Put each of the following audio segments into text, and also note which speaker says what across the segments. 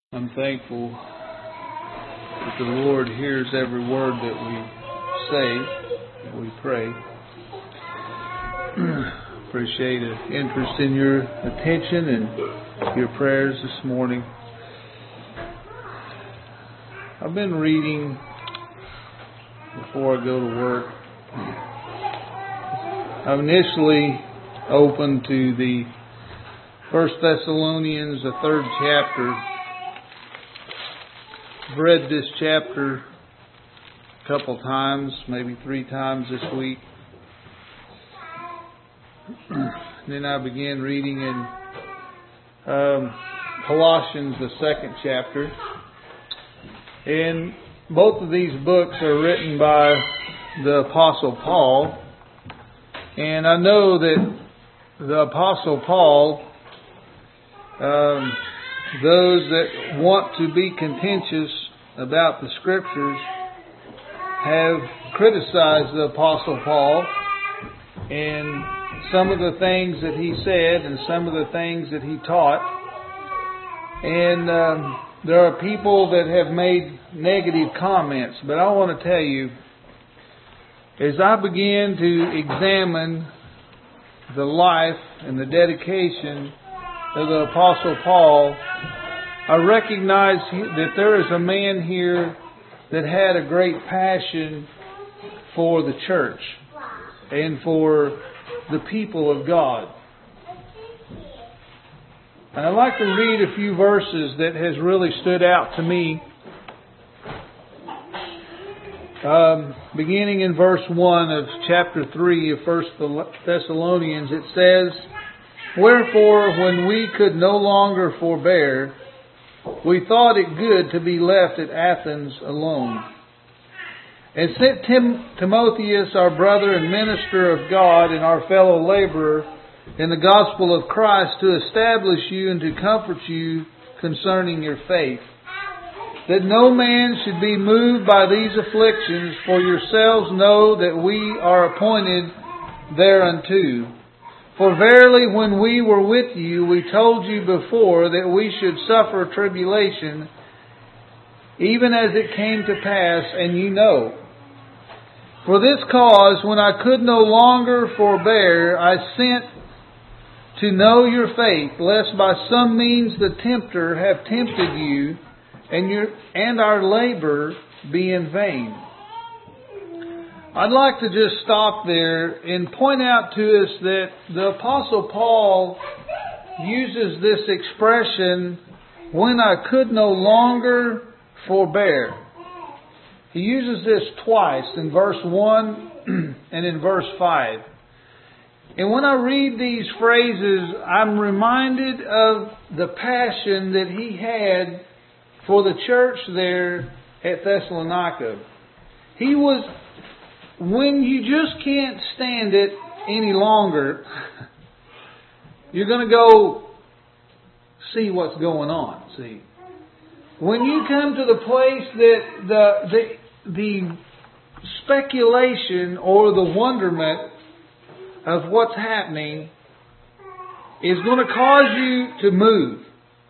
Speaker 1: I'm thankful that the Lord hears every word that we say, that we pray. Appreciate an interest in your attention and your prayers this morning. I've been reading before I go to work. I've initially opened to the 1 Thessalonians, the 3rd chapter. I've read this chapter a couple times, maybe 3 times this week. Then I began reading in Colossians, the 2nd chapter. And both of these books are written by the Apostle Paul. And I know that the Apostle Paul, those that want to be contentious about the Scriptures have criticized the Apostle Paul and some of the things that he said and some of the things that he taught. And there are people that have made negative comments. But I want to tell you, as I began to examine the life and the dedication of the Apostle Paul, I recognize that there is a man here that had a great passion for the church and for the people of God. And I'd like to read a few verses that has really stood out to me. Beginning in verse 1 of chapter 3 of 1 Thessalonians, it says, "Wherefore, when we could no longer forbear, we thought it good to be left at Athens alone, and sent Timotheus, our brother and minister of God and our fellow laborer in the gospel of Christ, to establish you and to comfort you concerning your faith, that no man should be moved by these afflictions, for yourselves know that we are appointed thereunto. For verily, when we were with you, we told you before that we should suffer tribulation, even as it came to pass, and you know. For this cause, when I could no longer forbear, I sent to know your faith, lest by some means the tempter have tempted you, and our labor be in vain." I'd like to just stop there and point out to us that the Apostle Paul uses this expression, "when I could no longer forbear." He uses this twice, in verse 1 and in verse 5. And when I read these phrases, I'm reminded of the passion that he had for the church there at Thessalonica. He was, when you just can't stand it any longer, you're going to go see what's going on. See, when you come to the place that the speculation or the wonderment of what's happening is going to cause you to move.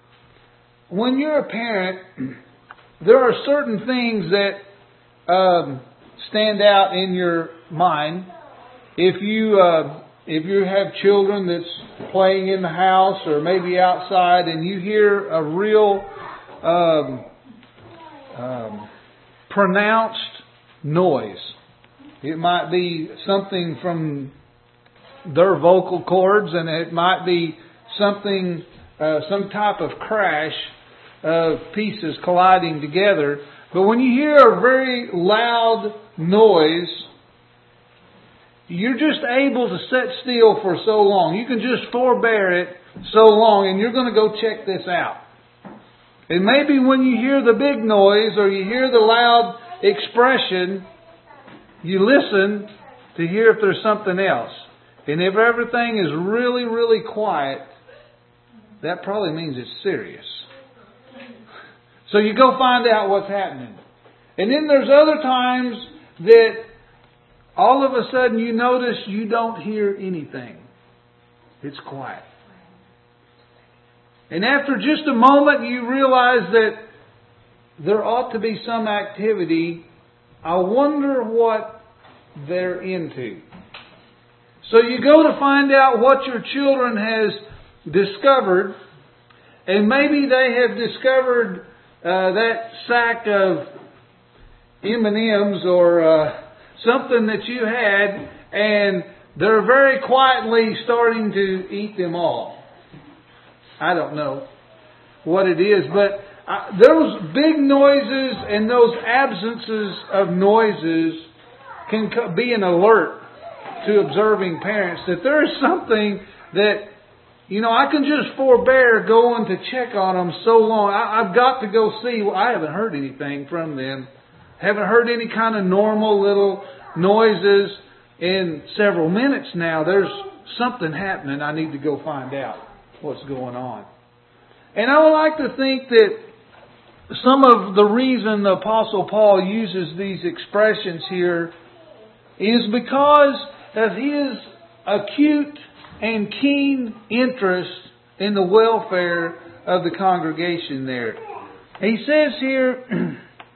Speaker 1: When you're a parent, there are certain things that stand out in your mind. If you have children that's playing in the house or maybe outside, and you hear a real pronounced noise, it might be something from their vocal cords, and it might be something, some type of crash of pieces colliding together. But when you hear a very loud noise, you're just able to sit still for so long. You can just forbear it so long, and you're going to go check this out. And maybe when you hear the big noise or you hear the loud expression, you listen to hear if there's something else. And if everything is really, really quiet, that probably means it's serious. So you go find out what's happening. And then there's other times that all of a sudden you notice you don't hear anything. It's quiet. And after just a moment you realize that there ought to be some activity. I wonder what they're into. So you go to find out what your children has discovered. And maybe they have discovered that sack of M&Ms or something that you had, and they're very quietly starting to eat them all. I don't know what it is, but those big noises and those absences of noises can be an alert to observing parents that there is something that, I can just forbear going to check on them so long. I've got to go see. Well, I haven't heard anything from them. Haven't heard any kind of normal little noises in several minutes now. There's something happening. I need to go find out what's going on. And I would like to think that some of the reason the Apostle Paul uses these expressions here is because of his acute and keen interest in the welfare of the congregation there. He says here,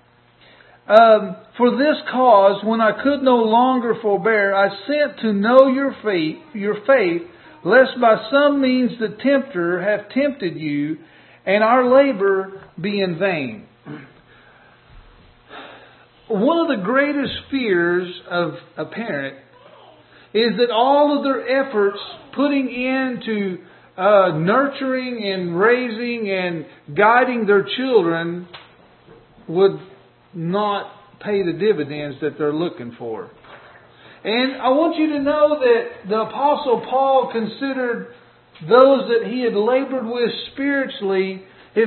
Speaker 1: for this cause, when I could no longer forbear, I sent to know your faith, lest by some means the tempter have tempted you, and our labor be in vain. One of the greatest fears of a parent is that all of their efforts putting into nurturing and raising and guiding their children would not pay the dividends that they're looking for. And I want you to know that the Apostle Paul considered those that he had labored with spiritually, the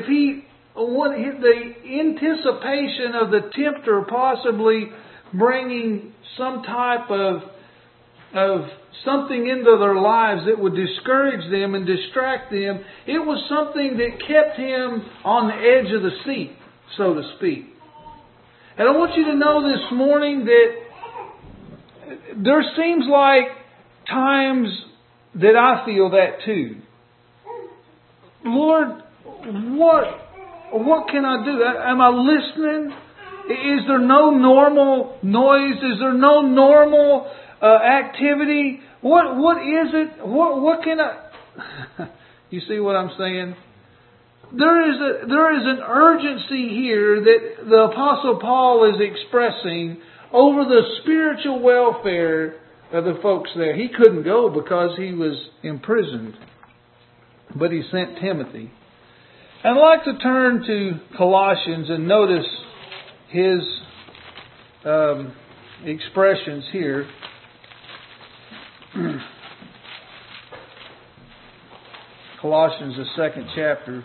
Speaker 1: anticipation of the tempter possibly bringing some type of something into their lives that would discourage them and distract them, it was something that kept him on the edge of the seat, so to speak. And I want you to know this morning that there seems like times that I feel that too. Lord, what can I do? Am I listening? Is there no normal noise? Is there no normal activity? What is it? What can I? You see what I'm saying? There is an urgency here that the Apostle Paul is expressing over the spiritual welfare of the folks there. He couldn't go because he was imprisoned, but he sent Timothy. And I'd like to turn to Colossians and notice his expressions here. Colossians, the 2nd chapter.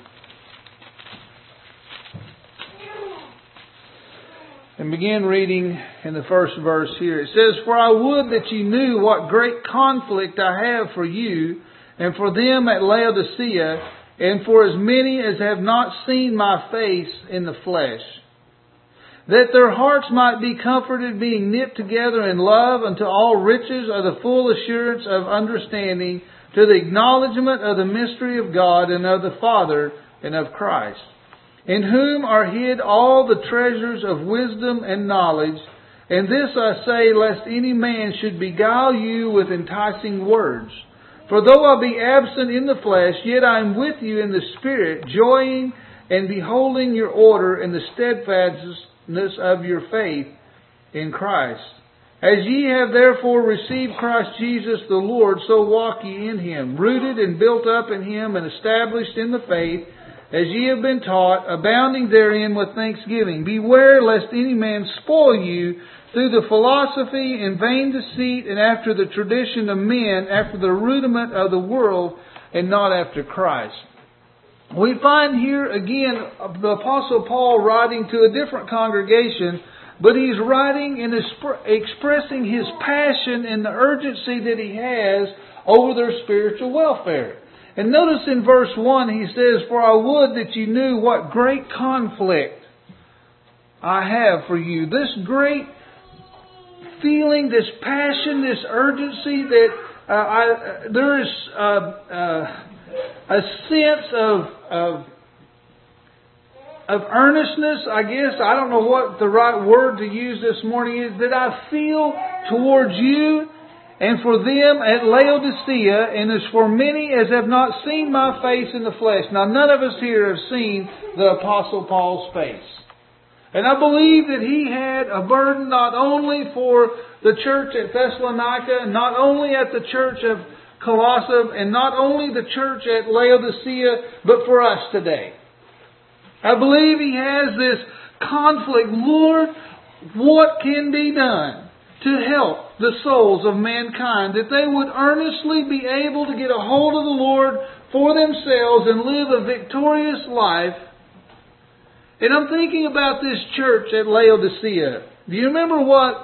Speaker 1: And begin reading in the first verse here. It says, For I would that you knew what great conflict I have for you, and for them at Laodicea, and for as many as have not seen my face in the flesh, that their hearts might be comforted, being knit together in love unto all riches of the full assurance of understanding, to the acknowledgement of the mystery of God and of the Father and of Christ, in whom are hid all the treasures of wisdom and knowledge. And this I say, lest any man should beguile you with enticing words. For though I be absent in the flesh, yet I am with you in the Spirit, joying and beholding your order and the steadfastness of your faith in Christ. As ye have therefore received Christ Jesus the Lord, so walk ye in Him, rooted and built up in Him and established in the faith, as ye have been taught, abounding therein with thanksgiving. Beware lest any man spoil you through the philosophy and vain deceit, and after the tradition of men, after the rudiment of the world, and not after Christ. We find here again the Apostle Paul writing to a different congregation, but he's writing and expressing his passion and the urgency that he has over their spiritual welfare. And notice in verse 1 he says, For I would that you knew what great conflict I have for you. This great feeling, this passion, this urgency that there is a sense of earnestness, I guess. I don't know what the right word to use this morning is, that I feel towards you and for them at Laodicea, and as for many as have not seen my face in the flesh. Now, none of us here have seen the Apostle Paul's face. And I believe that he had a burden not only for the church at Thessalonica, not only at the church of Colossae, and not only the church at Laodicea, but for us today. I believe he has this conflict. Lord, what can be done to help the souls of mankind, that they would earnestly be able to get a hold of the Lord for themselves and live a victorious life? And I'm thinking about this church at Laodicea. Do you remember what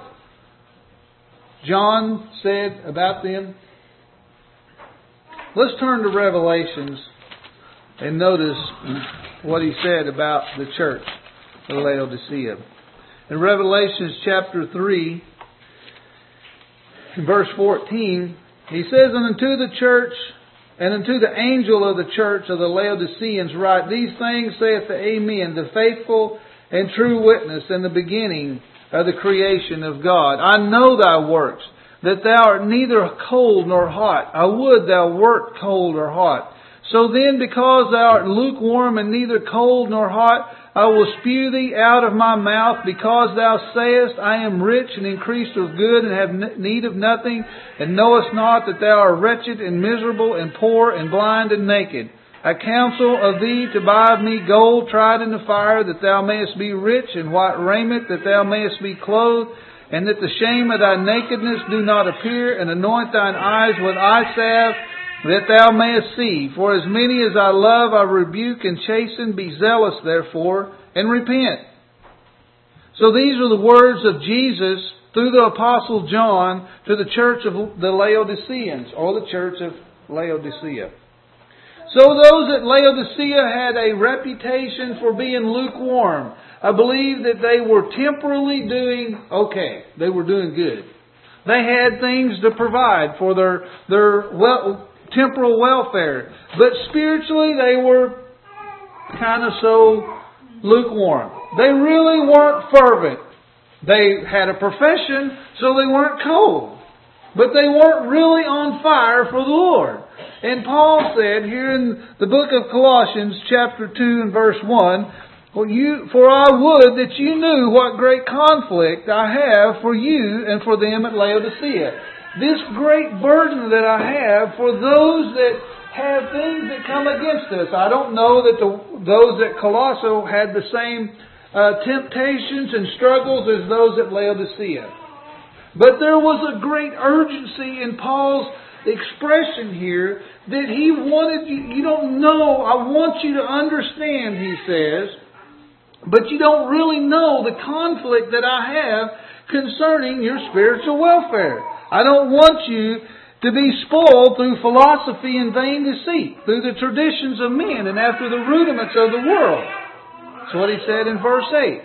Speaker 1: John said about them? Let's turn to Revelations and notice what he said about the church of Laodicea. In Revelations chapter 3, in verse 14, he says, "And unto the church, and unto the angel of the church of the Laodiceans write, These things saith the Amen, the faithful and true witness, and the beginning of the creation of God. I know thy works, that thou art neither cold nor hot. I would thou wert cold or hot. So then, because thou art lukewarm and neither cold nor hot, I will spew thee out of my mouth, because thou sayest, I am rich and increased with good and have need of nothing, and knowest not that thou art wretched and miserable and poor and blind and naked. I counsel of thee to buy of me gold tried in the fire, that thou mayest be rich, and white raiment, that thou mayest be clothed, and that the shame of thy nakedness do not appear, and anoint thine eyes with eye salve, that thou mayest see. For as many as I love, I rebuke and chasten. Be zealous, therefore, and repent." So these are the words of Jesus through the Apostle John to the church of the Laodiceans, or the church of Laodicea. So those at Laodicea had a reputation for being lukewarm. I believe that they were temporally doing okay. They were doing good. They had things to provide for their temporal welfare. But spiritually they were kind of so lukewarm. They really weren't fervent. They had a profession, so they weren't cold. But they weren't really on fire for the Lord. And Paul said here in the book of Colossians chapter 2 and verse 1, "For I would that you knew what great conflict I have for you and for them at Laodicea." This great burden that I have for those that have things that come against us. I don't know that those at Colossae had the same temptations and struggles as those at Laodicea. But there was a great urgency in Paul's expression here that he wanted you don't know, I want you to understand, he says, but you don't really know the conflict that I have concerning your spiritual welfare. I don't want you to be spoiled through philosophy and vain deceit, through the traditions of men and after the rudiments of the world. That's what he said in verse 8.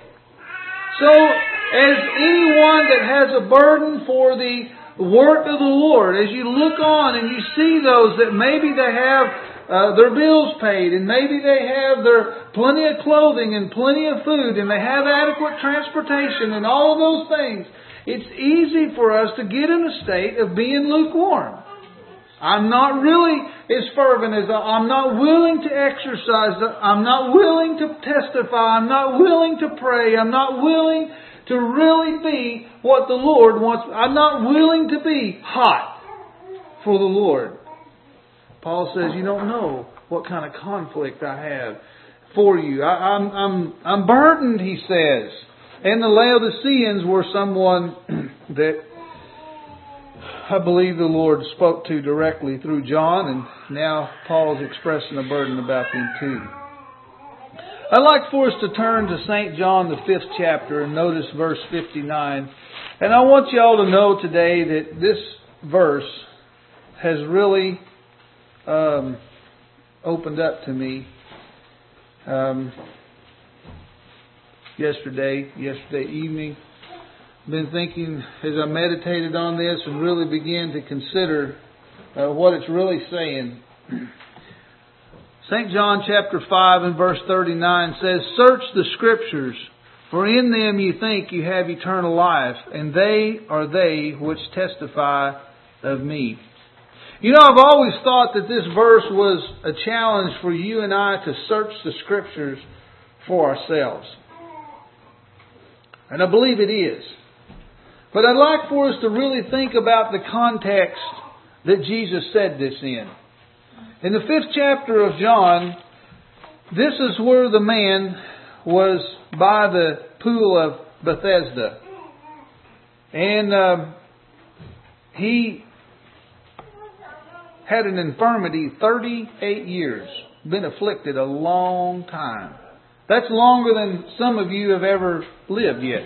Speaker 1: So, as anyone that has a burden for the work of the Lord, as you look on and you see those that maybe they have their bills paid, and maybe they have their plenty of clothing and plenty of food, and they have adequate transportation and all of those things, it's easy for us to get in a state of being lukewarm. I'm not really as fervent as I'm not willing to exercise. I'm not willing to testify. I'm not willing to pray. I'm not willing to really be what the Lord wants. I'm not willing to be hot for the Lord. Paul says, you don't know what kind of conflict I have for you. I'm burdened, he says. And the Laodiceans were someone that I believe the Lord spoke to directly through John, and now Paul's expressing a burden about them too. I'd like for us to turn to St. John, the 5th chapter, and notice verse 59. And I want you all to know today that this verse has really opened up to me yesterday evening. Been thinking as I meditated on this and really began to consider what it's really saying. St. John chapter 5 and verse 39 says, "Search the Scriptures, for in them you think you have eternal life, and they are they which testify of me." You know, I've always thought that this verse was a challenge for you and I to search the Scriptures for ourselves. And I believe it is. But I'd like for us to really think about the context that Jesus said this in. In the 5th chapter of John, this is where the man was by the pool of Bethesda. And he had an infirmity 38 years. Been afflicted a long time. That's longer than some of you have ever lived yet.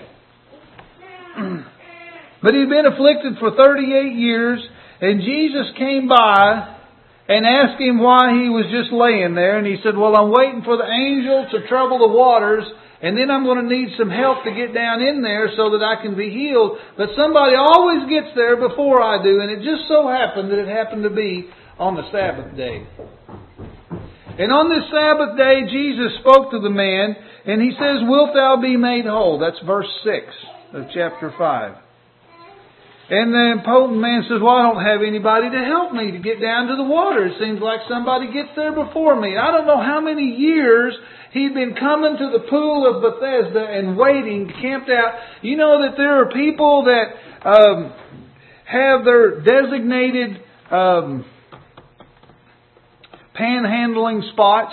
Speaker 1: But he'd been afflicted for 38 years, and Jesus came by and asked him why he was just laying there. And he said, "Well, I'm waiting for the angel to trouble the waters, and then I'm going to need some help to get down in there so that I can be healed. But somebody always gets there before I do." And it just so happened that it happened to be on the Sabbath day. And on this Sabbath day, Jesus spoke to the man, and He says, "Wilt thou be made whole?" That's verse 6 of chapter 5. And the impotent man says, "Well, I don't have anybody to help me to get down to the water. It seems like somebody gets there before me." I don't know how many years he'd been coming to the pool of Bethesda and waiting, camped out. You know that there are people that have their designated panhandling spots.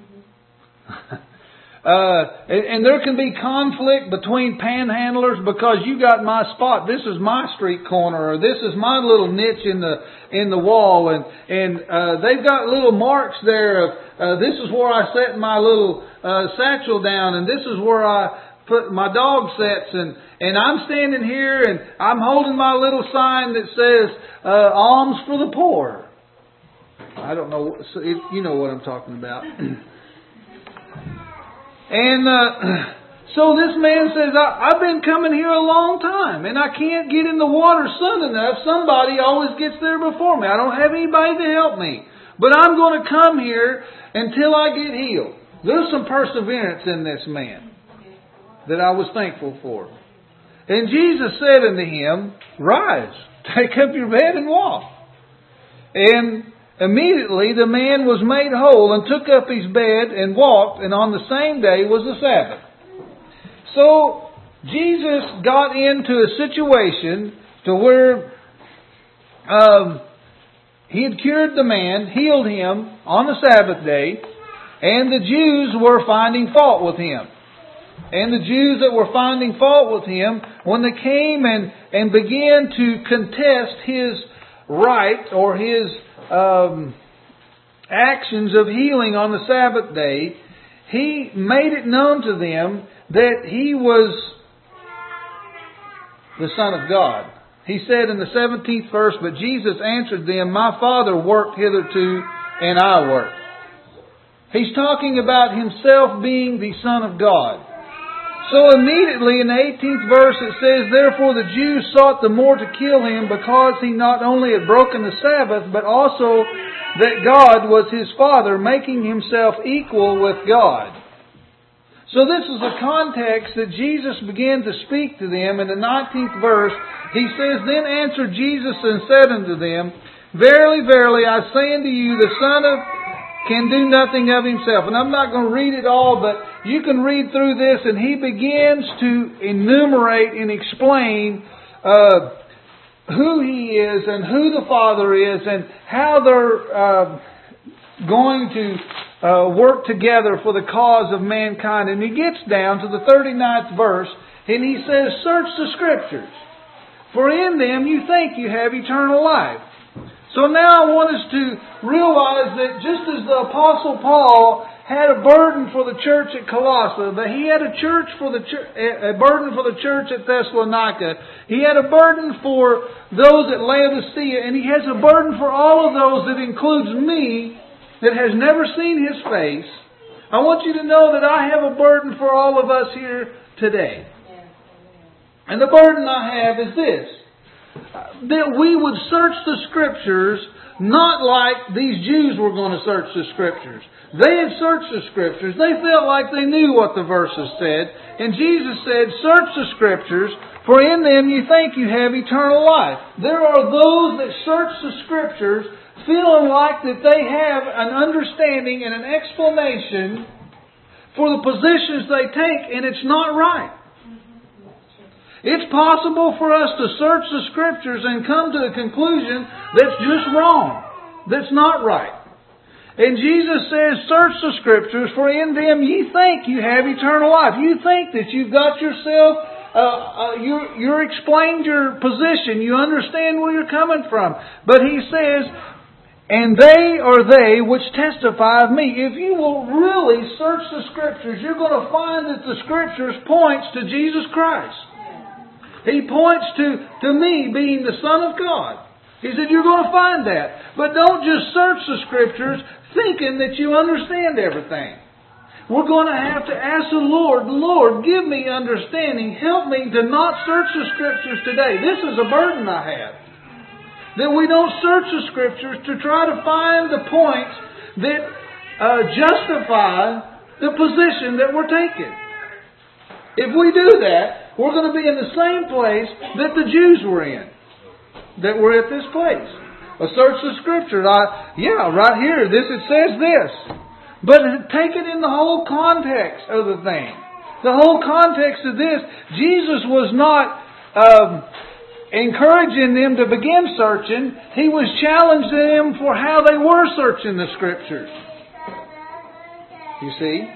Speaker 1: And there can be conflict between panhandlers because you got my spot. This is my street corner, or this is my little niche in the wall, and they've got little marks there of this is where I set my little satchel down, and this is where I put my dog sets, and I'm standing here and I'm holding my little sign that says alms for the poor. I don't know, you know what I'm talking about. And so this man says, I've been coming here a long time, and I can't get in the water soon enough. Somebody always gets there before me. I don't have anybody to help me. But I'm going to come here until I get healed. There's some perseverance in this man that I was thankful for. And Jesus said unto him, "Rise, take up your bed and walk." And immediately the man was made whole and took up his bed and walked, and on the same day was the Sabbath. So Jesus got into a situation to where He had cured the man, healed him on the Sabbath day, and the Jews were finding fault with Him. And the Jews that were finding fault with Him, when they came and began to contest His right or His actions of healing on the Sabbath day, He made it known to them that He was the Son of God. He said in the 17th verse, "But Jesus answered them, My Father worked hitherto, and I work." He's talking about Himself being the Son of God. So immediately in the 18th verse it says, "Therefore the Jews sought the more to kill Him, because He not only had broken the Sabbath, but also that God was His Father, making Himself equal with God." So this is the context that Jesus began to speak to them. In the 19th verse, He says, "Then answered Jesus and said unto them, Verily, verily, I say unto you, the Son can do nothing of Himself." And I'm not going to read it all, but you can read through this, and He begins to enumerate and explain who He is and who the Father is and how they're going to work together for the cause of mankind. And He gets down to the 39th verse, and He says, "Search the Scriptures, for in them you think you have eternal life." So now I want us to realize that just as the Apostle Paul had a burden for the church at Colossae, that he had a burden for the church at Thessalonica, he had a burden for those at Laodicea, and he has a burden for all of those, that includes me, that has never seen His face. I want you to know that I have a burden for all of us here today. And the burden I have is this: that we would search the Scriptures Not like these Jews were going to search the Scriptures. They had searched the Scriptures. They felt like they knew what the verses said. And Jesus said, search the Scriptures, for in them you think you have eternal life. There are those that search the Scriptures feeling like that they have an understanding and an explanation for the positions they take, and it's not right. It's possible for us to search the Scriptures and come to a conclusion that's just wrong, that's not right. And Jesus says, search the Scriptures, for in them ye think you have eternal life. You think that you've got yourself, you're explained your position, you understand where you're coming from. But He says, and they are they which testify of me. If you will really search the Scriptures, you're going to find that the Scriptures points to Jesus Christ. He points to me being the Son of God. He said, you're going to find that. But don't just search the Scriptures thinking that you understand everything. We're going to have to ask the Lord, Lord, give me understanding. Help me to not search the Scriptures today. This is a burden I have. That we don't search the Scriptures to try to find the points that justify the position that we're taking. If we do that, we're going to be in the same place that the Jews were in. That we're at this place. Search the Scripture. Right here, it says this. But take it in the whole context of the thing. The whole context of this, Jesus was not encouraging them to begin searching. He was challenging them for how they were searching the Scriptures. You see?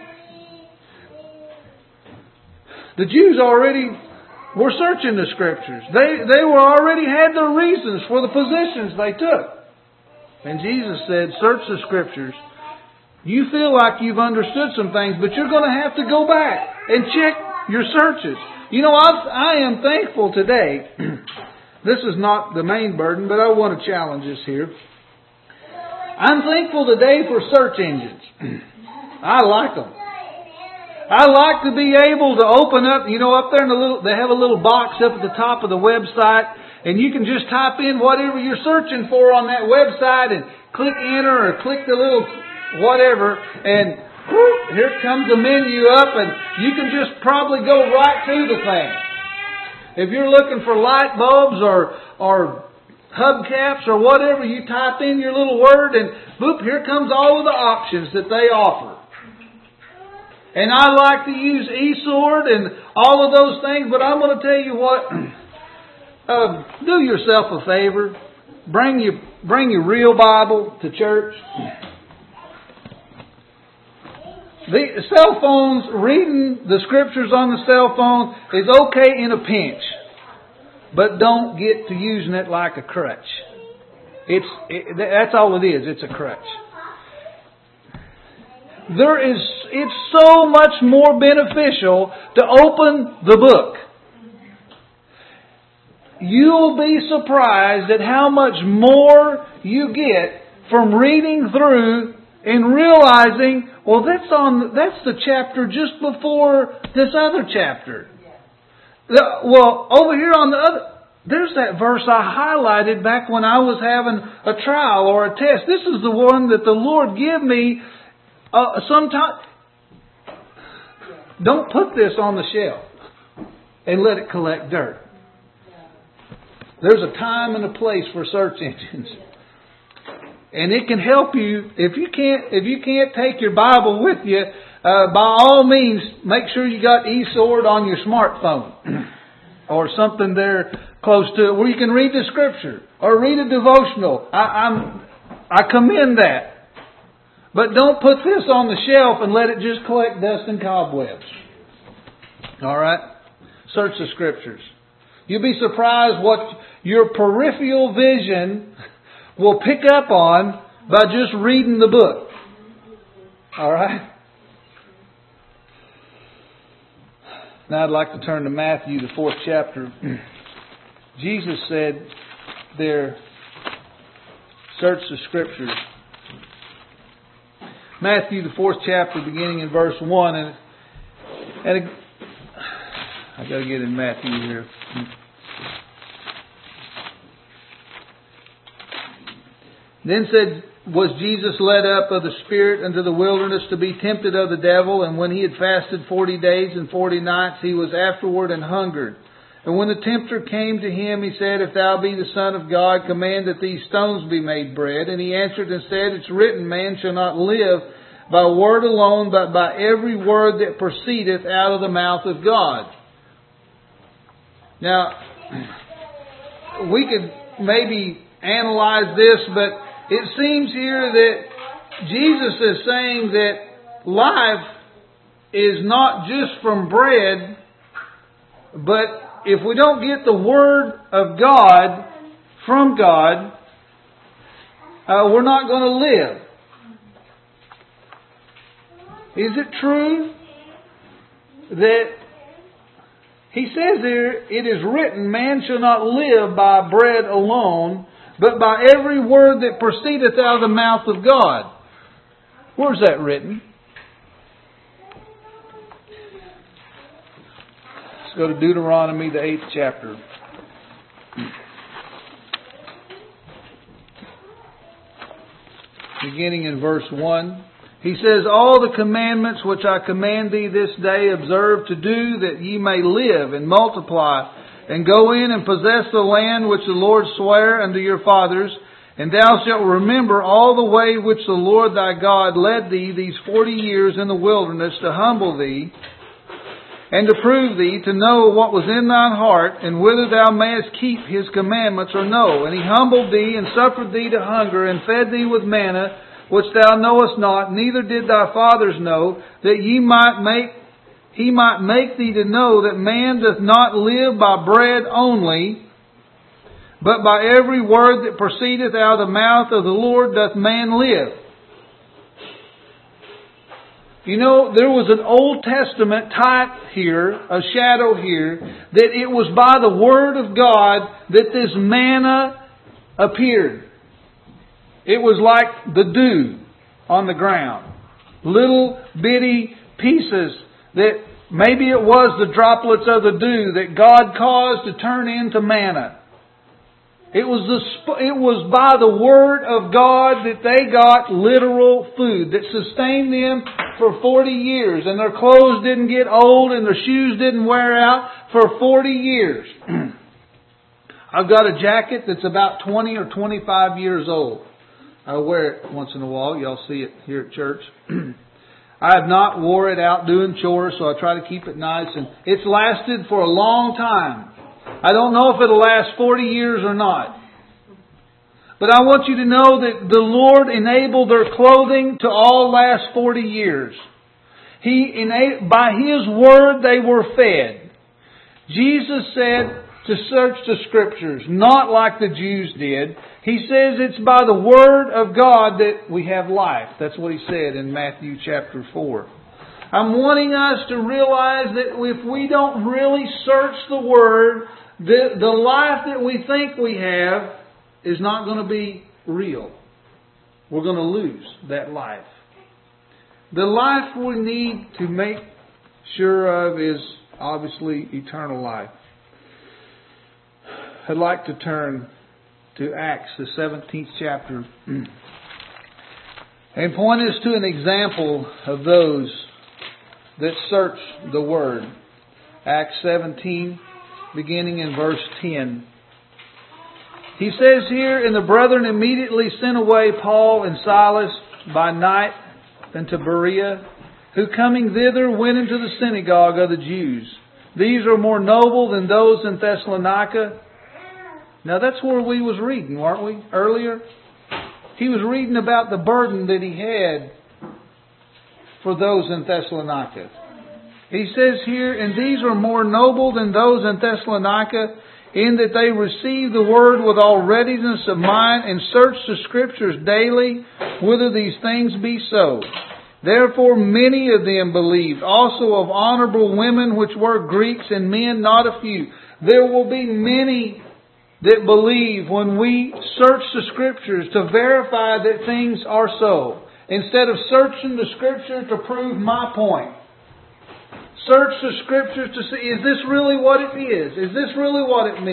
Speaker 1: The Jews already were searching the Scriptures. They were already had their reasons for the positions they took. And Jesus said, search the Scriptures. You feel like you've understood some things, but you're going to have to go back and check your searches. You know, I am thankful today. This is not the main burden, but I want to challenge us here. I'm thankful today for search engines. I like them. I like to be able to open up, up there they have a little box up at the top of the website, and you can just type in whatever you're searching for on that website and click enter or click the little whatever, and here comes the menu up, and you can just probably go right to the thing. If you're looking for light bulbs or hubcaps or whatever, you type in your little word, and boop, here comes all of the options that they offer. And I like to use eSword and all of those things, but I'm going to tell you what, do yourself a favor. Bring your real Bible to church. The cell phones, reading the Scriptures on the cell phone is okay in a pinch. But don't get to using it like a crutch. That's all it is. It's a crutch. It's so much more beneficial to open the book. You'll be surprised at how much more you get from reading through and realizing, well, that's the chapter just before this other chapter. Well, over here on the other, there's that verse I highlighted back when I was having a trial or a test. This is the one that the Lord gave me sometime. Don't put this on the shelf and let it collect dirt. There's a time and a place for search engines. And it can help you. If you can't take your Bible with you, by all means, make sure you got eSword on your smartphone. Or something there close to it where you can read the Scripture. Or read a devotional. I commend that. But don't put this on the shelf and let it just collect dust and cobwebs. Alright? Search the Scriptures. You'll be surprised what your peripheral vision will pick up on by just reading the book. Alright? Now I'd like to turn to Matthew, the 4th chapter. Jesus said there, search the Scriptures. Matthew, the 4th chapter, beginning in verse 1. And I got to get in Matthew here. Then said, was Jesus led up of the Spirit into the wilderness to be tempted of the devil? And when he had fasted 40 days and 40 nights, he was afterward and hungered. And when the tempter came to him, he said, if thou be the Son of God, command that these stones be made bread. And he answered and said, it's written, man shall not live by word alone, but by every word that proceedeth out of the mouth of God. Now, we could maybe analyze this, but it seems here that Jesus is saying that life is not just from bread, but if we don't get the Word of God from God, we're not going to live. Is it true that he says here, it is written, man shall not live by bread alone, but by every word that proceedeth out of the mouth of God. Where's that written? Let's go to Deuteronomy, the 8th chapter. Beginning in verse 1. He says, all the commandments which I command thee this day observe to do, that ye may live and multiply, and go in and possess the land which the Lord sware unto your fathers. And thou shalt remember all the way which the Lord thy God led thee these 40 years in the wilderness, to humble thee, and to prove thee, to know what was in thine heart, and whether thou mayest keep His commandments or no. And He humbled thee, and suffered thee to hunger, and fed thee with manna, which thou knowest not, neither did thy fathers know, that He might make thee to know that man doth not live by bread only, but by every word that proceedeth out of the mouth of the Lord doth man live. You know, there was an Old Testament type here, a shadow here, that it was by the Word of God that this manna appeared. It was like the dew on the ground. Little bitty pieces that maybe it was the droplets of the dew that God caused to turn into manna. It was by the Word of God that they got literal food that sustained them for 40 years. And their clothes didn't get old and their shoes didn't wear out for 40 years. I've got a jacket that's about 20 or 25 years old. I wear it once in a while. Y'all see it here at church. I have not wore it out doing chores, so I try to keep it nice. And it's lasted for a long time. I don't know if it'll last 40 years or not. But I want you to know that the Lord enabled their clothing to all last 40 years. By His Word they were fed. Jesus said to search the Scriptures, not like the Jews did. He says it's by the Word of God that we have life. That's what He said in Matthew chapter 4. I'm wanting us to realize that if we don't really search the Word, the life that we think we have is not going to be real. We're going to lose that life. The life we need to make sure of is obviously eternal life. I'd like to turn to Acts, the 17th chapter, and point us to an example of those that search the Word. Acts 17, beginning in verse 10. He says here, and the brethren immediately sent away Paul and Silas by night unto Berea, who coming thither went into the synagogue of the Jews. These are more noble than those in Thessalonica. Now that's where we was reading, weren't we, earlier? He was reading about the burden that he had for those in Thessalonica. He says here, and these are more noble than those in Thessalonica, in that they receive the Word with all readiness of mind, and search the Scriptures daily, whether these things be so. Therefore many of them believed, also of honorable women which were Greeks, and men not a few. There will be many that believe when we search the Scriptures to verify that things are so, instead of searching the Scripture to prove my point. Search the Scriptures to see, is this really what it is? Is this really what it means?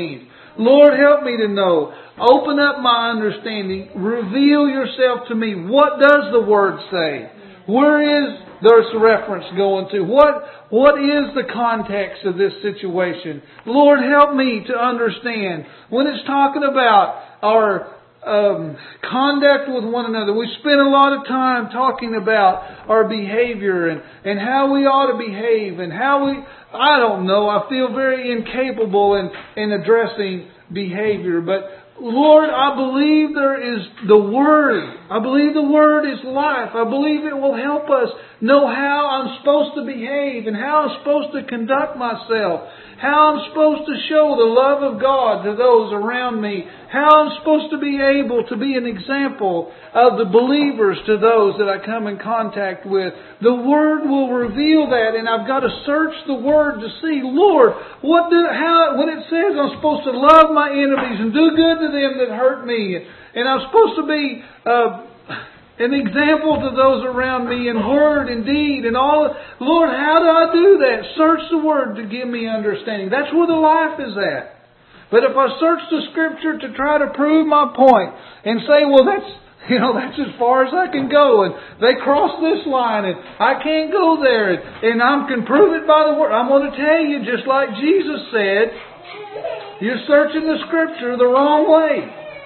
Speaker 1: Lord, help me to know. Open up my understanding. Reveal yourself to me. What does the Word say? Where is this reference going to? What is the context of this situation? Lord, help me to understand. When it's talking about our conduct with one another, we spend a lot of time talking about our behavior and how we ought to behave and how we, I don't know, I feel very incapable in addressing behavior. But Lord, I believe there is the Word. I believe the Word is life. I believe it will help us know how I'm supposed to behave and how I'm supposed to conduct myself. How I'm supposed to show the love of God to those around me. How I'm supposed to be able to be an example of the believers to those that I come in contact with. The Word will reveal that, and I've got to search the Word to see, Lord, when it says I'm supposed to love my enemies and do good to them that hurt me, and I'm supposed to be an example to those around me in word and deed and all. Lord, how do I do that? Search the Word to give me understanding. That's where the life is at. But if I search the Scripture to try to prove my point and say, well, that's as far as I can go, and they cross this line and I can't go there, and I can prove it by the Word. I'm going to tell you, just like Jesus said, you're searching the Scripture the wrong way.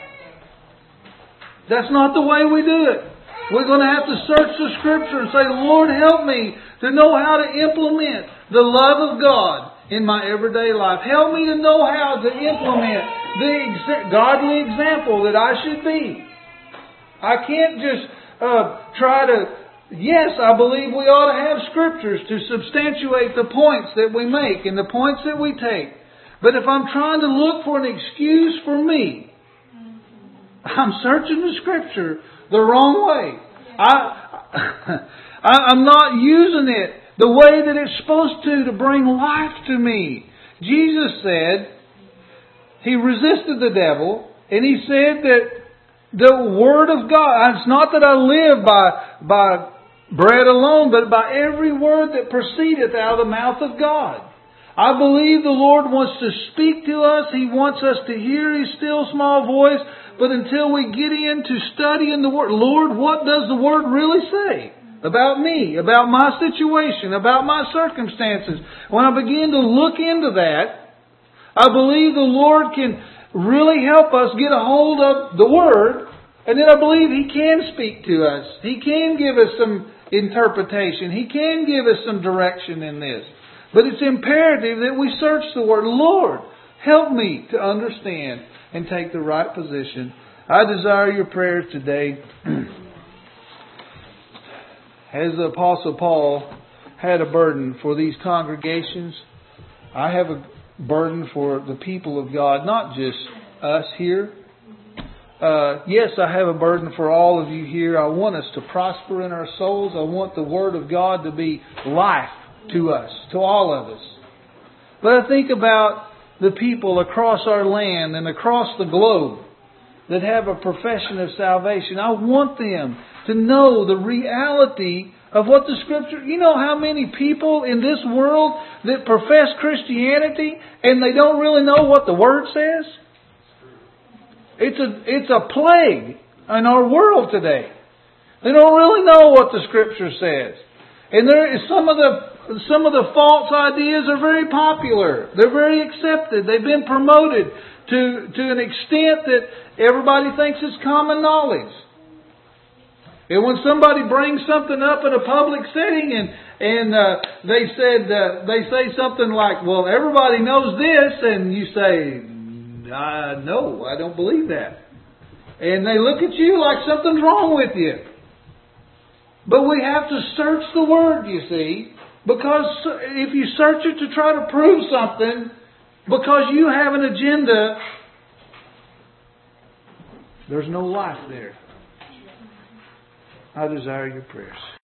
Speaker 1: That's not the way we do it. We're going to have to search the Scripture and say, Lord, help me to know how to implement the love of God in my everyday life. Help me to know how to implement the godly example that I should be. I can't just try to... Yes, I believe we ought to have Scriptures to substantiate the points that we make and the points that we take. But if I'm trying to look for an excuse for me, I'm searching the Scripture the wrong way. I'm not using it the way that it's supposed to bring life to me. Jesus said, He resisted the devil, and He said that the Word of God, it's not that I live by bread alone, but by every word that proceedeth out of the mouth of God. I believe the Lord wants to speak to us. He wants us to hear His still small voice. But until we get into studying the Word, Lord, what does the Word really say about me, about my situation, about my circumstances? When I begin to look into that, I believe the Lord can really help us get a hold of the Word. And then I believe He can speak to us. He can give us some interpretation. He can give us some direction in this. But it's imperative that we search the Word. Lord, help me to understand and take the right position. I desire your prayers today. As the Apostle Paul had a burden for these congregations, I have a burden for the people of God, not just us here. Yes, I have a burden for all of you here. I want us to prosper in our souls. I want the Word of God to be life to us, to all of us. But I think about the people across our land and across the globe that have a profession of salvation. I want them to know the reality of what the Scripture... You know how many people in this world that profess Christianity and they don't really know what the Word says? It's a plague in our world today. They don't really know what the Scripture says. And there is some of the false ideas are very popular. They're very accepted. They've been promoted to an extent that everybody thinks it's common knowledge. And when somebody brings something up in a public setting and they say something like, well, everybody knows this, and you say, no, I don't believe that. And they look at you like something's wrong with you. But we have to search the Word, you see. Because if you search it to try to prove something, because you have an agenda, there's no life there. I desire your prayers.